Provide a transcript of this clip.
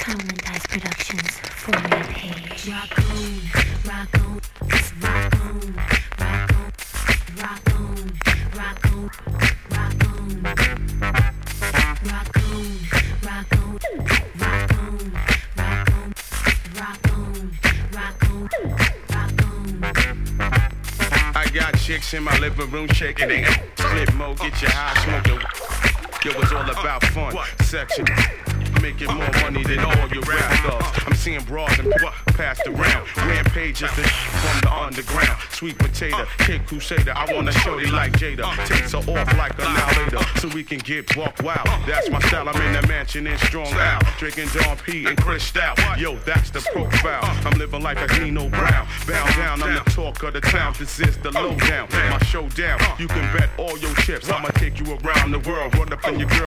Common Dice Productions, format page. Rock on, rock on, rock on, rock on, rock on, rock on, rock on, rock on, rock on, rock on, rock on, rock on, rock on. I got chicks in my living room shaking they split mode, get your high smoke. Yo, it's all about fun, section. Making more money than all your rap stars. I'm seeing broads and passed around. Rampages from the underground. Sweet potato, kid crusader. I want to show they like Jada. Takes her off like a later, so we can get buck wild. That's my style. I'm in the mansion in Strong Out, drinking Don P and Chris Stout. Yo, that's the profile. I'm living like a Nino Brown. Bow down, I'm the talk of the town. This is the lowdown. My showdown. You can bet all your chips. I'ma take you around the world. Run up in your girl.